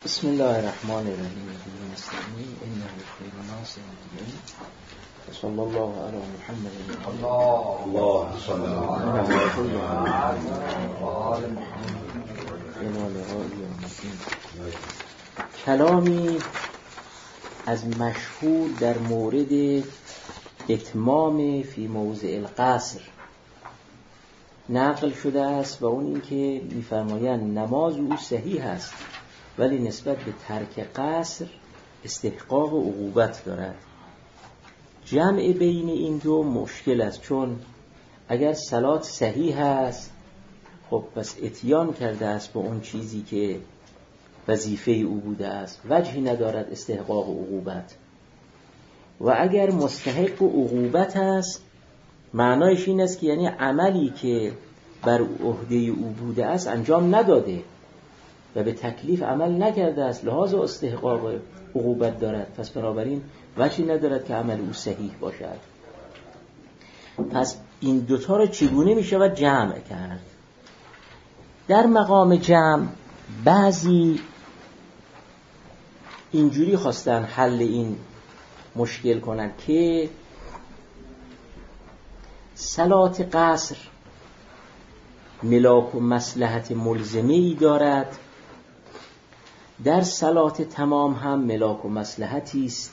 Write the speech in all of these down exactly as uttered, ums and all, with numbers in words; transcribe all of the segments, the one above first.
بسم الله الرحمن الرحیم. نستعین انه خیر ناصر الدین. صلی الله علی محمد. الله صلی الله علیه و آل کلامی از مشهور در مورد اتمام فی موضع القصر نقل شده است و اون این که می‌فرمایند نماز او صحیح است ولی نسبت به ترک قصر استحقاق و عقوبت دارد. جمع بین این دو مشکل است، چون اگر صلات صحیح است خب پس اتیان کرده است با اون چیزی که وظیفه او بوده است، وجهی ندارد استحقاق و عقوبت. و اگر مستحق و عقوبت است معنایش این است که یعنی عملی که بر عهده او بوده است انجام نداده و به تکلیف عمل نکرده است، لحاظ استحقاق و عقوبت دارد، پس بنابراین وجهی ندارد که عمل او صحیح باشد. پس این دوتا رو چگونه می شود جمع کرد؟ در مقام جمع بعضی اینجوری خواستن حل این مشکل کنند که صلات قصر ملاک و مصلحت ملزمه‌ای دارد، در صلات تمام هم ملاک و مصلحتی است.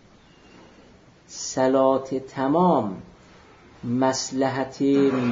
صلات تمام مصلحت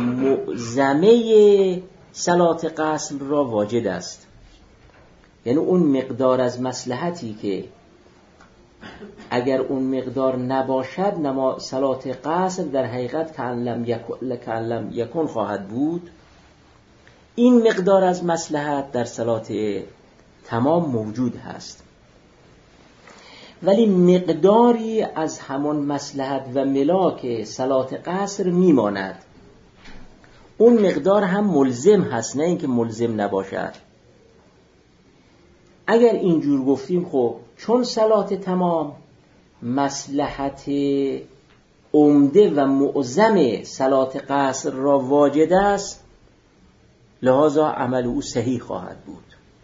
معظمه صلات قصر را واجد است، یعنی اون مقدار از مصلحتی که اگر اون مقدار نباشد نما صلات قصر در حقیقت کأن لم یکن خواهد بود. این مقدار از مصلحت در صلات تمام موجود هست، ولی مقداری از همان مصلحت و ملاک صلات قصر میماند. اون مقدار هم ملزم هست، نه اینکه ملزم نباشد. اگر اینجور گفتیم خب چون صلات تمام مصلحت عمده و معظم صلات قصر را واجد است، لذا عمل او صحیح خواهد بود.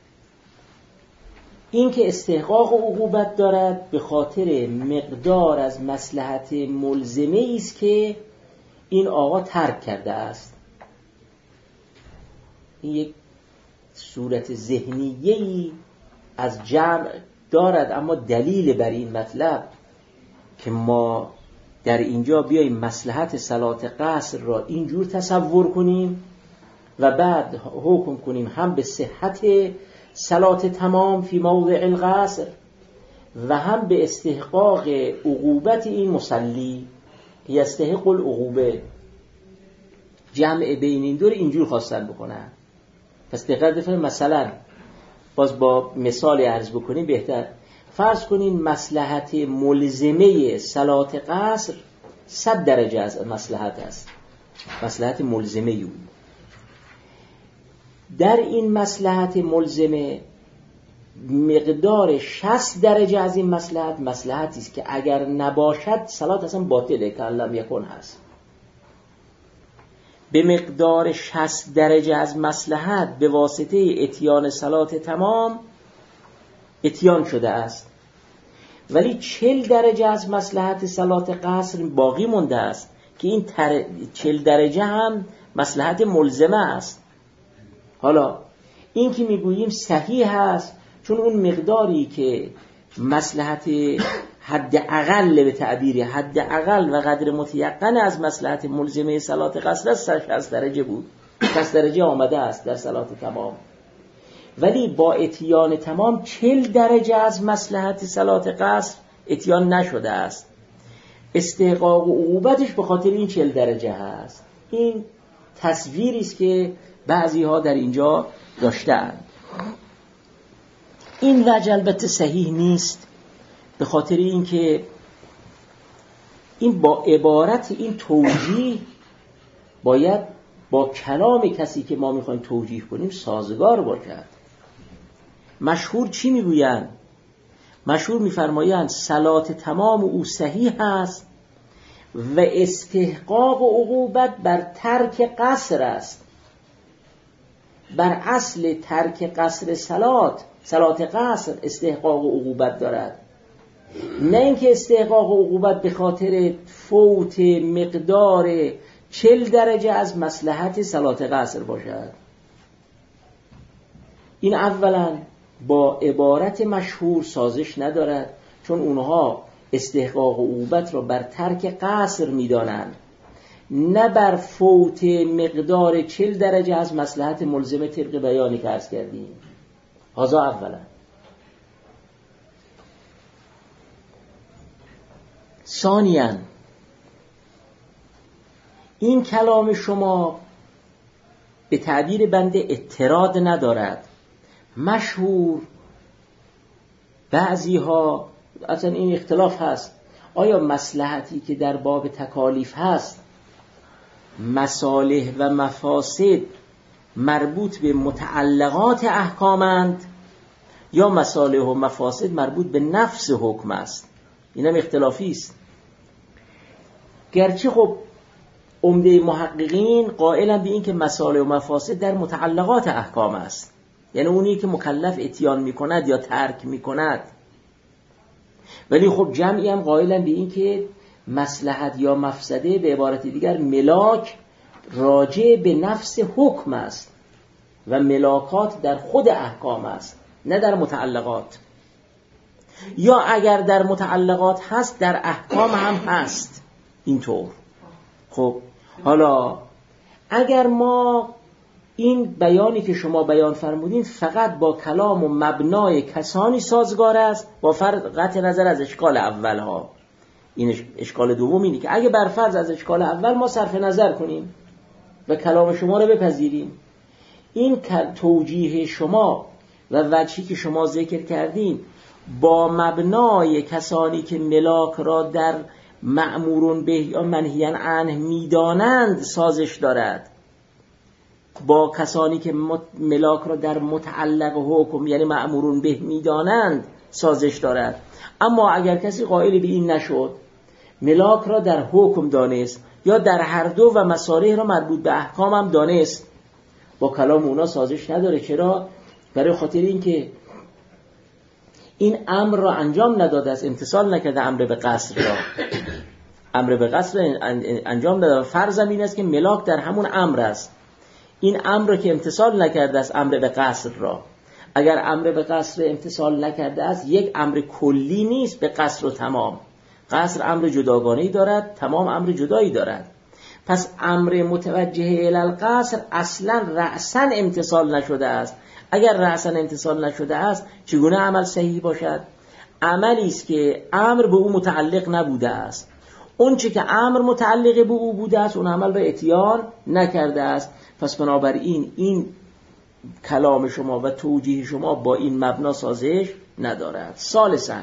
این که استحقاق و عقوبت دارد به خاطر مقدار از مصلحت ملزمه است که این آقا ترک کرده است. این یک صورت ذهنیه‌ای از جمع دارد، اما دلیل بر این مطلب که ما در اینجا بیاییم مصلحت صلات قصر را اینجور تصور کنیم و بعد حکم کنیم هم به صحت صلات تمام فی موضع القصر و هم به استحقاق عقوبت این مصلی که یستحق العقوبه. جمع بین این دو رو اینجور خواستن بکنن. پس دقت بفرمایید، مثلا باز با مثال عرض بکنیم بهتر. فرض کنین مصلحت ملزمه صلات قصر صد درجه از مصلحت است، مصلحت ملزمه اون. در این مصلحت ملزمه مقدار شصت درجه از این مصلحت مصلحتی است که اگر نباشد صلات اصلا باطله، که لم یکن هست. به مقدار شصت درجه از مصلحت به واسطه اتیان صلات تمام اتیان شده است، ولی چهل درجه از مصلحت صلات قصر باقی مونده است که این تر... چهل درجه هم مصلحت ملزمه است. حالا این که میگوییم صحیح هست چون اون مقداری که مصلحت حد اقل به تعبیر حد اقل و قدر متیقن از مصلحت ملزمه صلات قصر است شصت درجه بود، شصت درجه آمده است در صلات تمام، ولی با اتیان تمام چهل درجه از مصلحت صلات قصر اتیان نشده است. استحقاق و عقوبتش به خاطر این چهل درجه هست. این تصویری است که بعضی ها در اینجا داشتند. این وجه البته صحیح نیست، به خاطر اینکه این با عبارت این توجیه باید با کلام کسی که ما میخوایم توجیه کنیم سازگار باشد. مشهور چی میگویند؟ مشهور میفرمایند صلات تمام او صحیح است و استحقاق و عقوبت بر ترک قصر است. بر اصل ترک قصر صلات صلات قصر استحقاق عقوبت دارد، نه اینکه استحقاق عقوبت به خاطر فوت مقدار چل درجه از مصلحت صلات قصر باشد. این اولا با عبارت مشهور سازش ندارد، چون اونها استحقاق عقوبت را بر ترک قصر میدانند، نه بر فوت مقدار چل درجه از مصلحت ملزم طبق بیانی که عرض کردیم. هذا اولا. ثانیاً این کلام شما به تعبیر بنده اعتراض ندارد. مشهور بعضی ها اصلا این اختلاف هست، آیا مصلحتی که در باب تکالیف هست مصالح و مفاسد مربوط به متعلقات احکامند یا مصالح و مفاسد مربوط به نفس حکم است؟ این هم اختلافی است. گرچه خب عمده محققین قائلن به این که مصالح و مفاسد در متعلقات احکام است، یعنی اونی که مکلف اتیان میکند یا ترک میکند، ولی خب جمعی هم قائلن به این که مصلحت یا مفسده به عبارت دیگر ملاک راجع به نفس حکم است و ملاکات در خود احکام است، نه در متعلقات. یا اگر در متعلقات هست در احکام هم هست. اینطور. خب حالا اگر ما این بیانی که شما بیان فرمودین فقط با کلام و مبنای کسانی سازگار است، با فرض قطع نظر از اشکال اول ها، این اشکال دوم اینه که اگه بر فرض از اشکال اول ما صرف نظر کنیم و کلام شما رو بپذیریم، این توجیه شما و وجهی که شما ذکر کردین با مبنای کسانی که ملاک را در مأمورون به یا منهی عنه میدانند سازش دارد، با کسانی که ملاک را در متعلق حکم یعنی مأمورون به میدانند سازش دارد. اما اگر کسی قائل به این نشد، ملاک را در حکم دانست یا در هر دو و مصالح را مربوط به احکام هم دانست، با کلام اونا سازش نداره. چرا؟ برای خاطر این که این امر را انجام نداده است، امتثال نکرده امر به قصر را، امر به قصر انجام نداده. فرضم این است که ملاک در همون امر است، این امر را که امتثال نکرده است امر به قصر را. اگر امر به قصر امتثال نکرده است یک امر کلی نیست به قصر و تمام. قصر امر جداگانه‌ای دارد، تمام امر جدایی دارد. پس امر متوجه الی القصر اصلا رأساً امتثال نشده است. اگر رأساً امتثال نشده است چگونه عمل صحیح باشد؟ عملی است که امر به او متعلق نبوده است. اون چه که امر متعلق به او بوده است اون عمل را اتیان نکرده است. پس بنابراین این کلام شما و توجیه شما با این مبنا سازش ندارد. ثالثاً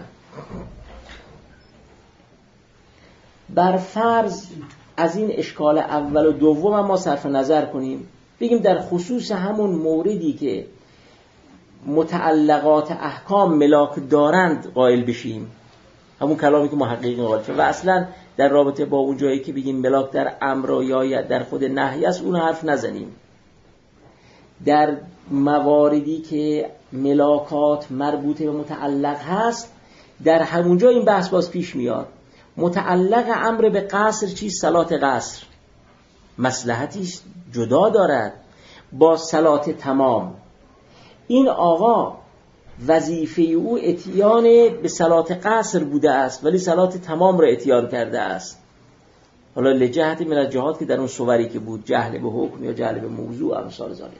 بر فرض از این اشکال اول و دوم ما صرف نظر کنیم، بگیم در خصوص همون موردی که متعلقات احکام ملاک دارند قائل بشیم، همون کلامی که محققین قائل شد، و اصلا در رابطه با اون جایی که بگیم ملاک در امر یا در خود نهی است اون حرف نزنیم. در مواردی که ملاکات مربوط به متعلق هست در همونجا این بحث باز پیش میاد. متعلق امر به قصر چیست؟ صلات قصر مصلحتی جدا دارد با صلات تمام. این آقا وظیفه او اتیان به صلات قصر بوده است ولی صلات تمام را اتیان کرده است. حالا لجهت من از جهات که در اون صوری که بود، جهل به حکم یا جهل به موضوع امثال ذالک،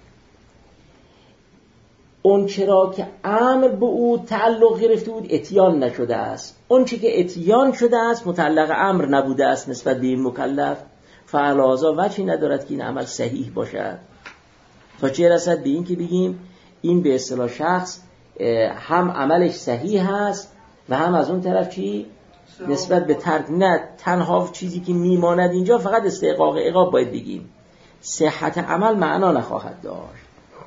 اون چرا که امر به او تعلق گرفته بود اتیان نشده است. اون چی که اتیان شده است متعلق امر نبوده است نسبت به این مکلف، فعلازا وجهی ندارد که این عمل صحیح باشد. تا چه رسد به این که بگیم این به اصطلاح شخص هم عملش صحیح هست و هم از اون طرف چی نسبت به ترک، نه تنها چیزی که میماند اینجا فقط استحقاق عقاب باید بگیم، صحت عمل معنا نخواهد داشت.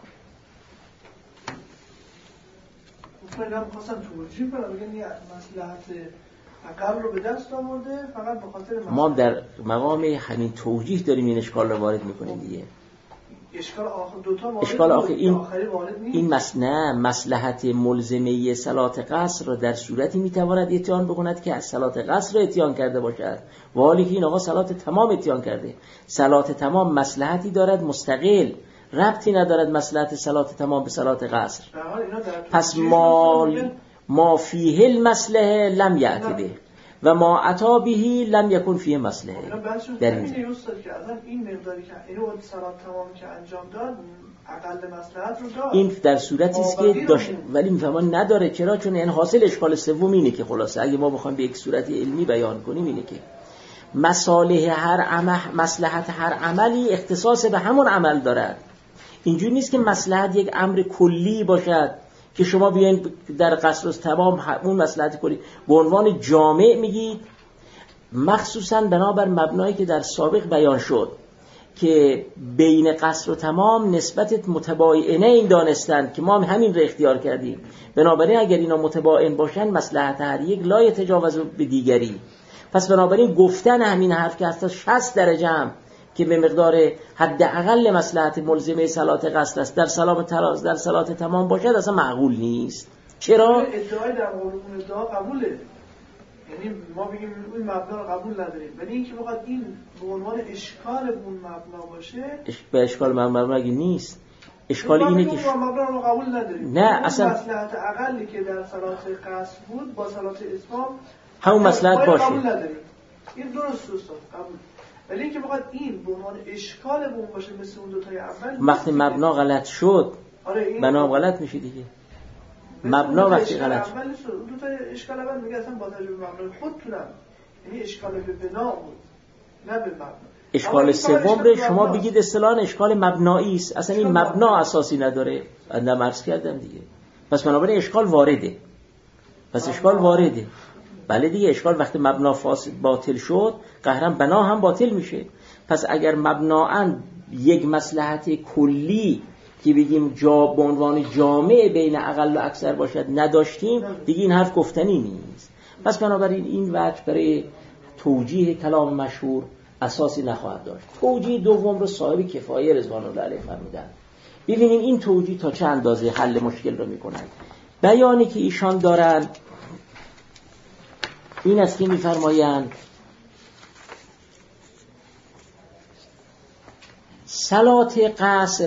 من خواستم توجیه کنم بگم این مصلحت عقل رو به دست آورده فقط به خاطر ما در مقام همین توجیه داریم این اشکال رو وارد میکنیم دیگه. اشکال آخر دو تا وارد اشکال آخر این این مس... نه مصلحت ملزمه صلات قصر را در صورتی میتواند اتیان بکند که از صلات قصر را اتیان کرده باشد، و حالی که این آقا صلات تمام اتیان کرده. صلات تمام مصلحتی دارد مستقل، ربطی ندارد مصلحت صلات تمام به صلات قصر. پس ما ما فیه المصلحه لم یأتی به و ما عطا بهی لم یکن فیه مصلحه. در این این مقداری که اینو صلات تمام که انجام داد اقل مصلحت رو داد، این در صورتی است که داشت ولی میفهمن نداره. چرا؟ چون این حاصل اشکال سوم اینه که خلاصه اگه ما بخوایم به یک صورت علمی بیان کنیم اینه که مصالح هر عمل، مصلحت هر عملی اختصاص به همون عمل دارد. اینجوری نیست که مصلحت یک امر کلی باشد که شما بیاین در قصر تمام اون مصلحت کلی به عنوان جامع میگید، مخصوصا بنابر مبنایی که در سابق بیان شد که بین قصر و تمام نسبت متباینه این دانستند که ما همین رو اختیار کردیم. بنابراین اگر اینا متباین باشن مصلحت هر یک لا یتجاوز به دیگری. پس بنابراین گفتن همین حرف که هست شصت درجه هم که به مقدار حداقل مصلحت ملزمه صلات قصر است در سلام تراز در صلات تمام باشد اصلا معقول نیست. چرا؟ ادعای در مورد اون ادعا قبوله، یعنی ما بگیم این مبنا رو قبول نداریم، ولی اینکه بخواد این به عنوان اشکال به اون مبنا باشه به اشکال مبنا اگه نیست. اشکال اینه که مبنا رو قبول نداریم. نه اصلا مصلحت اقلی که در صلات قصر بود با صلات اتمام همون مصلحت باشه. قبول نداریم. این درست است قبول. ولی اینکه بخواد این به عنوان اشکال به اون باشه مثل اون دو تای اول، وقتی مبنا غلط شد آره بنا غلط میشه دیگه. مبنا وقتی غلط شد اول دو تا اشکال اول میگه اصلا با تجربه مبنا خودتونم، یعنی اشکال به بنا بود نه به مبنا. اشکال سوم رو شما بگید اصطلاحاً اشکال مبنایی است، اصلا این مبنا اساسی نداره. اندم عرض کردم دیگه. پس بنابراین اشکال وارده. پس اشکال وارده. بله دیگه اشکال وقتی مبنا فاسد باطل شد قهرا بنا هم باطل میشه. پس اگر مبنااً یک مصلحت کلی که بگیم جا به عنوان جامع بین اقل و اکثر باشد نداشتیم دیگه این حرف گفتنی نیست. پس بنابراین این وجه برای توجیه کلام مشهور اساسی نخواهد داشت. توجیه دوم رو صاحب کفایه رضوان الله علیه فرمودن. ببینیم این توجیه تا چه اندازه حل مشکل رو میکنن. بیانی که ایشان دارن این است که میفرمایند صلات قصر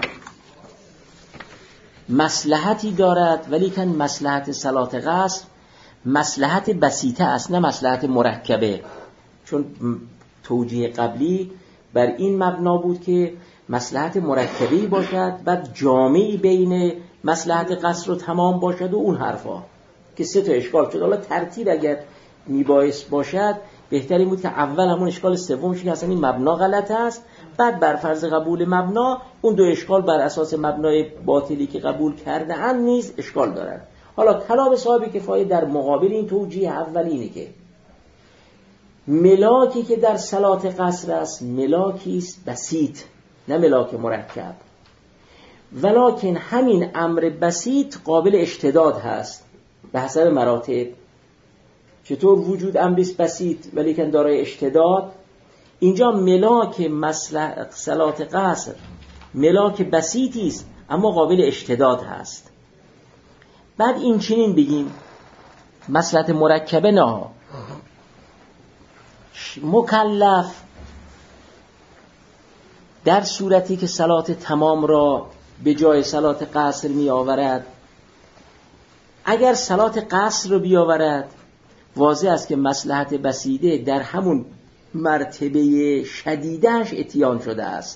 مصلحتی دارد ولی کن مصلحت صلات قصر مصلحت بسیطه است نه مصلحت مرکبه. چون توجیه قبلی بر این مبنا بود که مصلحت مرکبی باشد بعد جامعی بین مصلحت قصر و تمام باشد و اون حرفا که سه تا اشکال شد. حالا ترتیب اگر میبایست باشد بهتری بود که اول همون اشکال سومش که اصلا این مبنا غلط است، بعد بر فرض قبول مبنا اون دو اشکال بر اساس مبنای باطلی که قبول کرده اند نیز اشکال دارد. حالا کلام صاحب کفایه در مقابل این توجیه اولینه که ملاکی که در صلات قصر است ملاکی است بسیط نه ملاک مرکب، ولکن همین امر بسیط قابل اشتداد هست به حسب مراتب. چطور وجود امر بسیط ولیکن دارای اشتداد؟ اینجا ملاک صلات قصر ملاک بسیطی است اما قابل اشتداد هست. بعد این چنین بگیم مصلحت مرکبه نه مکلف در صورتی که صلات تمام را به جای صلات قصر می آورد، اگر صلات قصر رو بیاورد واضح است که مصلحت بسیطه در همون مرتبه شدیدش اتیان شده است.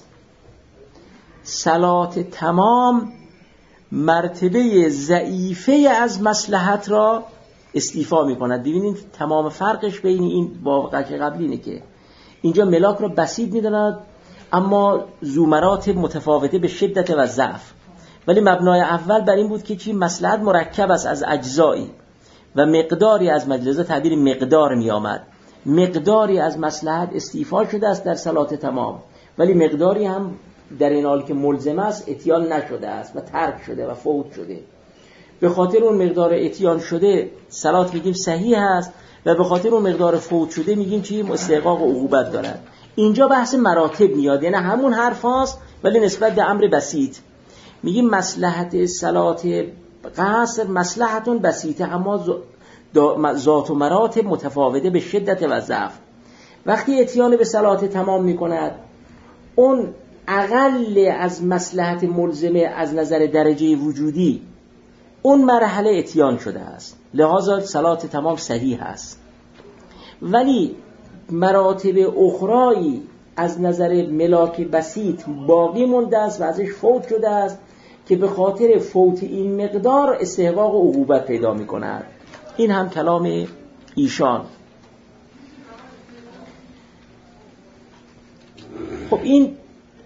صلات تمام مرتبه ضعیفه از مصلحت را استیفا می کند. ببینید تمام فرقش بین این واقعه قبلی اینه که اینجا ملاک را بسیط می داند اما ذو مراتب متفاوته به شدت و ضعف، ولی مبنای اول بر این بود که چی مصلحت مرکب است از اجزایی و مقداری از مجلزه تعبیر مقدار می آمد. مقداری از مصلحت استیفا شده است در صلات تمام ولی مقداری هم در این حال که ملزم است اتیان نشده است و ترک شده و فوت شده. به خاطر اون مقدار اتیان شده صلات میگیم صحیح است و به خاطر اون مقدار فوت شده میگیم چی استحقاق و عقوبت دارد. اینجا بحث مراتب میاد، یعنی همون حرف هاست ولی نسبت به امر بسیط میگیم مصلحت صلات قصر مصلحتون بسیطه، اما ذات و مراتب متفاوته به شدت و ضعف. وقتی اتیان به صلات تمام میکند، اون اقل از مصلحت ملزمه از نظر درجه وجودی اون مرحله اتیان شده است، لذا صلات تمام صحیح است. ولی مراتب اخرایی از نظر ملاک بسیط باقی مونده است و ازش فوت شده است که به خاطر فوت این مقدار استحقاق عقوبت پیدا می کند. این هم کلام ایشان. خب این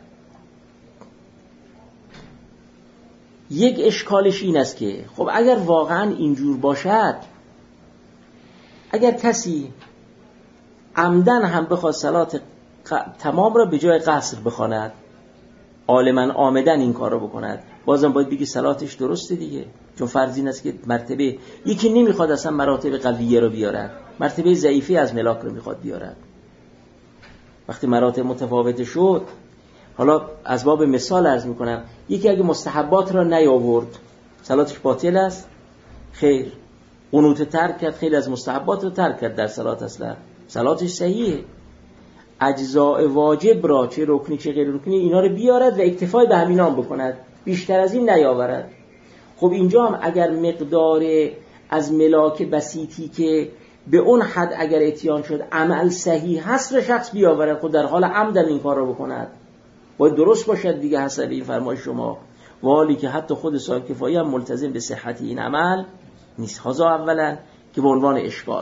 یک اشکالش این است که خب اگر واقعا اینجور باشد، اگر کسی عمدن هم بخواد صلات تمام را به جای قصر بخواند، عالماً آمدن این کار رو بکند، بازم باید بگی صلاتش درسته دیگه، چون فرض این است که مرتبه یکی نمیخواد اصلا مراتب قویه رو بیارد، مرتبه ضعیفی از ملاک رو میخواد بیارد. وقتی مراتب متفاوت شد، حالا از باب مثال عرض میکنم، یکی اگه مستحبات را نیاورد صلاتش باطل است؟ خیر. قنوت ترک کرد، خیلی از مستحبات رو ترک کرد در صلات، اصلا صلاتش صحیحه. اجزاء واجب را چه رکنی چه غیر رکنی اینا رو بیارد و اکتفای به همینا بکند، بیشتر از این نیاورد. خب اینجا هم اگر مقدار از ملاک بسیطی که به اون حد اگر اتیان شد عمل صحیح هست رو شخص بیاورد، خود در حال عمدن این کار رو بکند، باید درست باشد دیگه حسب این فرمایش شما. والی که حتی خود صاحب کفایی هم ملتزم به صحت این عمل نیست. هذا اولا که به عنوان اشکال.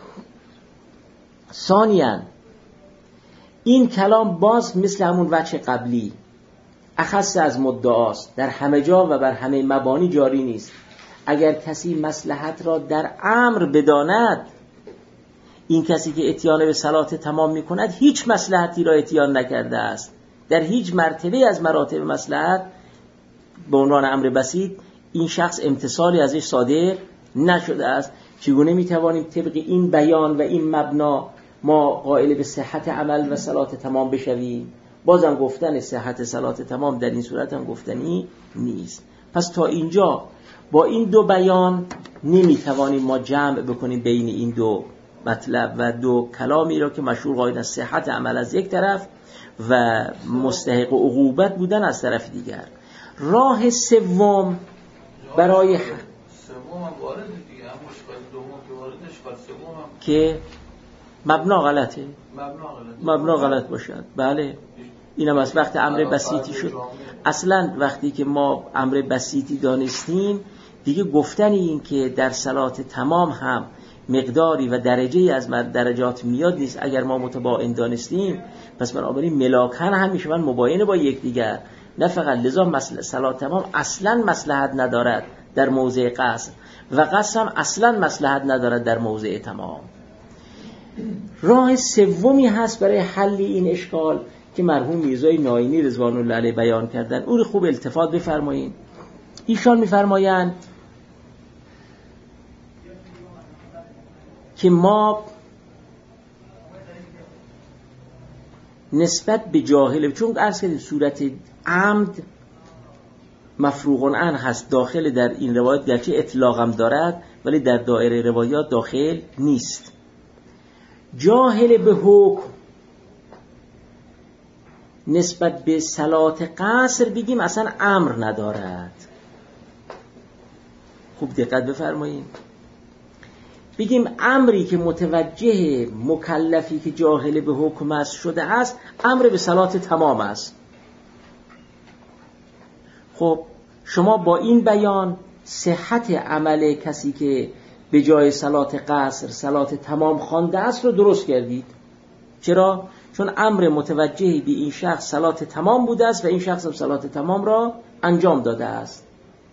ثانیاً این کلام باز مثل همون وجه قبلی اخص از مدعاست، در همه جا و بر همه مبانی جاری نیست. اگر کسی مصلحت را در امر بداند، این کسی که اتیان به صلات تمام می کند هیچ مصلحتی را اتیان نکرده است، در هیچ مرتبه از مراتب مصلحت به عنوان امر بسیط این شخص امتثالی ازش صادر نشده است. چگونه می توانیم طبق این بیان و این مبنا ما قائل به صحت عمل و صلات تمام بشویم؟ بازم گفتن صحت صلات تمام در این صورت هم گفتنی نیست. پس تا اینجا با این دو بیان نمی توانیم ما جمع بکنیم بین این دو مطلب و دو کلامی را که مشهور قائل از صحت عمل از یک طرف و مستحق عقوبت بودن از طرف دیگر. راه سوم برای سوم هم وارد دیگه، هم مشکل دوم که وارد اشکال سوم هم که مبنا غلطه، مبنا غلط مبنا غلط باشد. بله اینم از وقت امر بسیطی شد. اصلا وقتی که ما امر بسیطی دانستیم دیگه گفتنی این که در صلات تمام هم مقداری و درجه‌ای از درجات میاد نیست. اگر ما متباین دانستیم پس بنابراین ملاکن هم میشون مباین با یکدیگر، نه فقط. لذا مسئله صلات تمام اصلا مصلحت ندارد در موضع قصر و قصر هم اصلا مصلحت ندارد در موضع تمام. راه سومی هست برای حل این اشکال که مرحوم میرزای ناینی رضوان الله علیه بیان کردن، اون خوب التفات بفرمایید. ایشان میفرمایند که ما نسبت به جاهل، چون عرض کردیم صورت عمد مفروغ عنه هست داخل در این روایت، گرچه اطلاق هم دارد ولی در دایره روایات داخل نیست. جاهل به حکم نسبت به صلات قصر بگیم اصلا امر ندارد. خوب دقت بفرمایید. بگیم امری که متوجه مکلفی که جاهل به حکم است شده است، امر به صلات تمام است. خب شما با این بیان صحت عمل کسی که به جای صلات قصر صلات تمام خوانده است رو درست کردید. چرا؟ چون امر متوجهی به این شخص صلات تمام بوده است و این شخص هم صلات تمام را انجام داده است.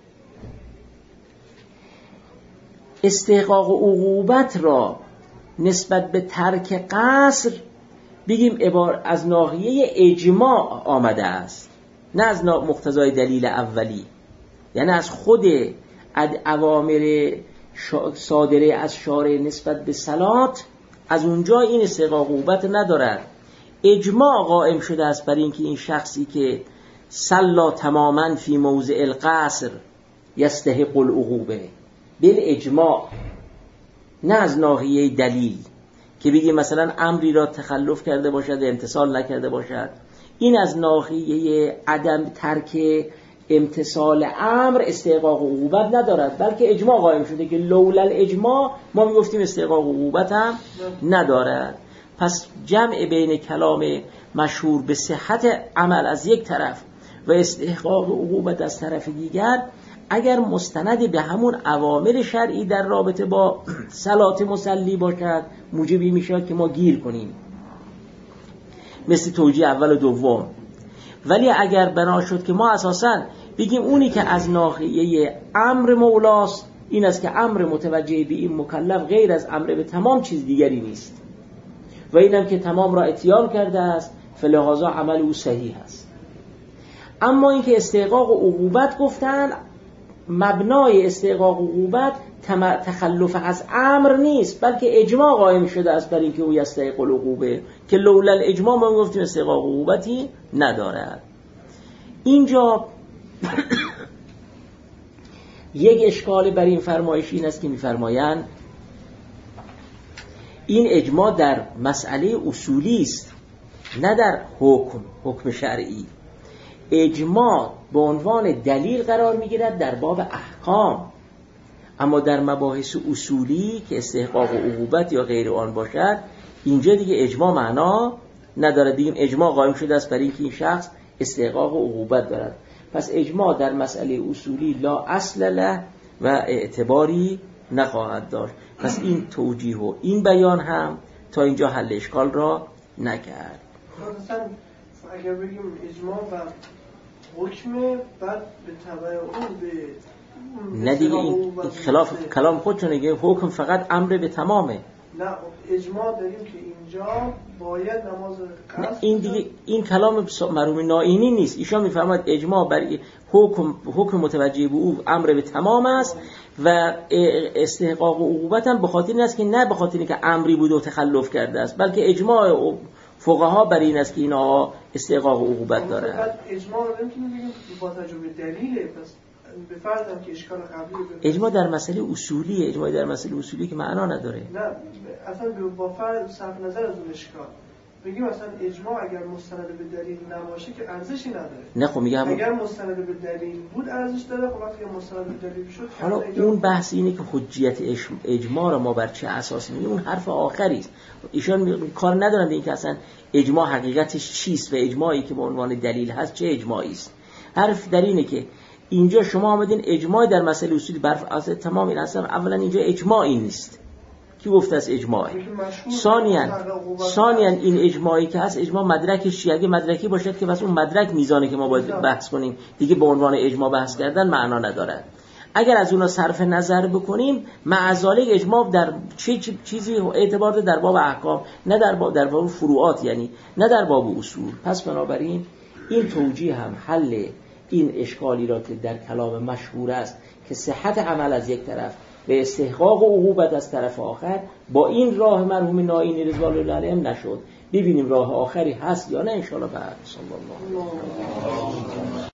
استحقاق عقوبت را نسبت به ترک قصر بگیم عبارت از ناحیه اجماع آمده است، نه از مقتضای دلیل اولی، یعنی از خود اوامر صادره از شارع نسبت به صلات، از اونجا این استحقاق عقوبت ندارد. اجماع قائم شده است بر اینکه این شخصی که سلا تماما فی موضع القصر یستحق العقوبه بالاجماع، نه از ناحیه دلیل که بگی مثلا امری را تخلف کرده باشد امتثال نکرده باشد. این از ناحیه عدم ترک امتثال امر استحقاق عقوبت ندارد، بلکه اجماع قائم شده که لولا الاجماع ما میگفتیم استحقاق عقوبت هم ندارد. پس جمع بین کلام مشهور به صحت عمل از یک طرف و استحقاق عقوبت از طرف دیگر، اگر مستند به همون اوامر شرعی در رابطه با صلات مصلی باشد موجبی میشه که ما گیر کنیم، مثل توجیه اول و دوم. ولی اگر بنا شد که ما اساساً بگیم اونی که از ناحیه امر مولاست این است که امر متوجه به این مکلف غیر از امر به تمام چیز دیگری نیست و اینم که تمام را اتیان کرده است، فلهذا عمل او صحیح است. اما این که استحقاق عقوبت گفتن، مبنای استحقاق عقوبت تخلف از امر نیست، بلکه اجماع قائم شده است بر اینکه او یستحق العقوبه، که لولا الاجماع ما گفتیم استحقاق عقوبتی ندارد. اینجا یک اشکال بر این فرمایش این است که می‌فرمایند این اجماع در مسئله اصولی است، نه در حکم حکم شرعی. اجماع به عنوان دلیل قرار میگیرد در باب احکام، اما در مباحث اصولی که استحقاق و عقوبت یا غیر آن باشد اینجا دیگه اجماع معنا نداره. دیگه اجماع قائم شده است برای اینکه این شخص استحقاق و عقوبت دارد. پس اجماع در مسئله اصولی لا اصل له و اعتباری نخواهد داشت. پس این توجیه و این بیان هم تا اینجا حل اشکال را نکرد. مثلا اگر بگیم اجماع و حکم بعد به تبع اون به نه دیگه این خلاف کلام خودشونه که حکم فقط امر به تمامه. نه اجماع داریم که اینجا باید نماز قصر. این دیگه این کلام مرحوم نائینی نیست. ایشان میفرماید اجماع بر حکم حکم متوجه به او امر به تمام است و استحقاق و عقوبت هم به خاطر این است که نه به خاطر اینکه امری بود و تخلف کرده است، بلکه اجماع فقها بر این است که اینا استحقاق و عقوبت داره. بعد اجماع رو نمیتونیم بگیم با تجربه دلیله. پس به فرضم که اشکال قبلی اجماع در مسئله اصولی، اجماع در مسئله اصولی که معنا نداره. نه اصلا با فرض صرف نظر از اون اشکال بگیم اصلا اجماع اگر مستند به دلیل نباشه که ارزشی نداره. نه خب میگم اگر مستند به دلیل بود ارزش داره. خب وقتی مستند به دلیل شد حالا اون بحث اینه که حجیت اجماع رو ما بر چه اساسی میگیم، اون حرف آخری است. ایشان کار ندارن به اینکه اصلا اجماع حقیقتش چیست و اجماعی که به عنوان دلیل هست چه اجماعی است. حرف در اینه که اینجا شما آمدین اجماع در مسئله اصولی بر اساس تمام این اصلا اولا اینجا اجماعی نیست. کی گفته است اجماعی؟ ثانیاً ثانیاً این اجماعی که هست اجماع مدرکش اگه مدرکی باشد که بس اون مدرک میزانه که ما باید بحث کنیم دیگه به عنوان اجماع بحث کردن معنا نداره. اگر از اونها صرف نظر بکنیم معذالک اجماع در چه چیزی اعتبار داره؟ در باب احکام، نه در باب در باب فروعات، یعنی نه در باب اصول. پس بنابراین این توجیه هم حل این اشکالی را که در کلام مشهور است که صحت عمل از یک طرف به استحقاق و عقوبت از طرف آخر با این راه مرحوم نائینی رضوان الله علیهم نشد. ببینیم راه آخری هست یا نه ان شاء الله. بعد صلی الله علیه و